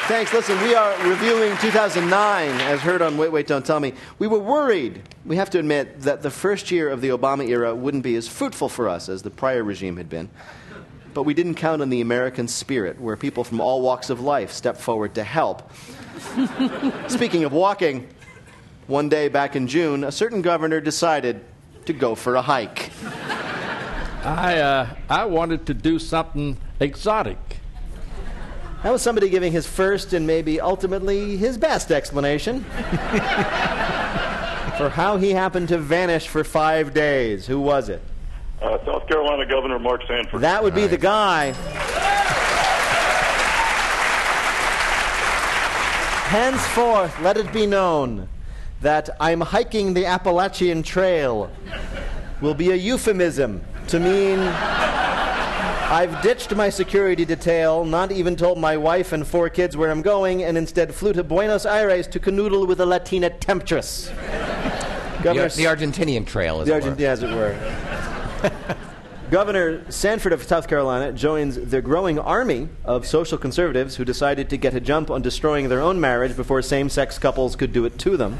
Thanks. Listen, we are reviewing 2009, as heard on Wait, Wait, Don't Tell Me. We were worried, we have to admit, that the first year of the Obama era wouldn't be as fruitful for us as the prior regime had been. But we didn't count on the American spirit, where people from all walks of life stepped forward to help. Speaking of walking, one day back in June, a certain governor decided to go for a hike. I wanted to do something exotic. That was somebody giving his first and maybe ultimately his best explanation for how he happened to vanish for 5 days. Who was it? South Carolina Governor Mark Sanford. That would be the guy. Henceforth, let it be known that I'm hiking the Appalachian Trail will be a euphemism to mean I've ditched my security detail, not even told my wife and 4 kids where I'm going, and instead flew to Buenos Aires to canoodle with a Latina temptress. The Argentinian Trail, as it were. As it were. Governor Sanford of South Carolina joins the growing army of social conservatives who decided to get a jump on destroying their own marriage before same-sex couples could do it to them.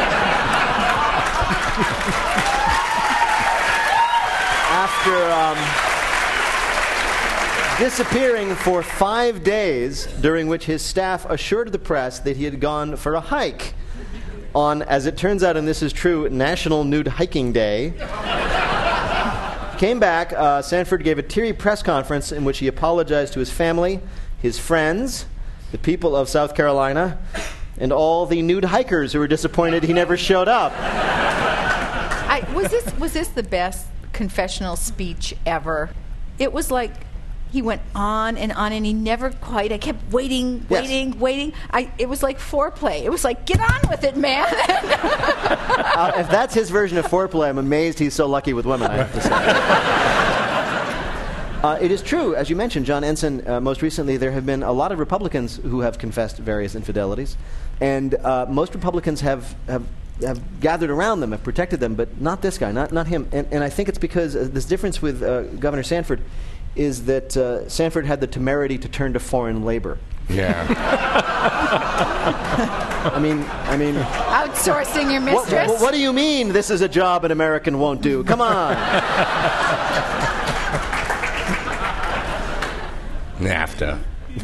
After disappearing for 5 days, during which his staff assured the press that he had gone for a hike on, as it turns out, and this is true, National Nude Hiking Day. Came back, Sanford gave a teary press conference in which he apologized to his family, his friends, the people of South Carolina, and all the nude hikers who were disappointed he never showed up. Was this the best confessional speech ever? It was like he went on, and he never quite. I kept waiting. It was like foreplay. It was like, get on with it, man. If that's his version of foreplay, I'm amazed he's so lucky with women, I have to say. It is true, as you mentioned, John Ensign, most recently there have been a lot of Republicans who have confessed various infidelities, and most Republicans have gathered around them, have protected them, but not this guy, not him. And I think it's because this difference with Governor Sanford is that Sanford had the temerity to turn to foreign labor. Yeah. I mean, outsourcing your mistress. What do you mean this is a job an American won't do? Come on. NAFTA.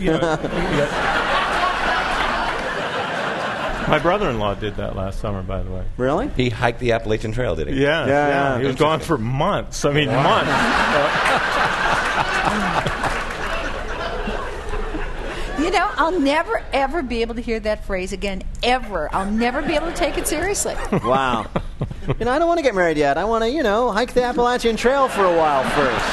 My brother-in-law did that last summer, by the way. Really? He hiked the Appalachian Trail, did he? Yeah. He was gone for months. Months. I'll never, ever be able to hear that phrase again, ever. I'll never be able to take it seriously. Wow. I don't want to get married yet. I want to, hike the Appalachian Trail for a while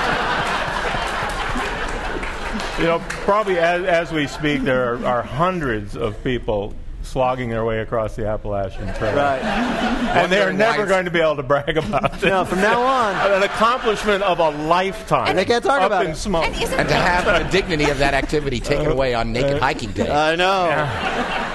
first. Probably as we speak, there are hundreds of people slogging their way across the Appalachian Trail. Right. And they are never going to be able to brag about it. No, from now on. An accomplishment of a lifetime. And they can't talk about it. Smoke. And to have the dignity of that activity taken away on Naked Hiking Day. I know. Yeah.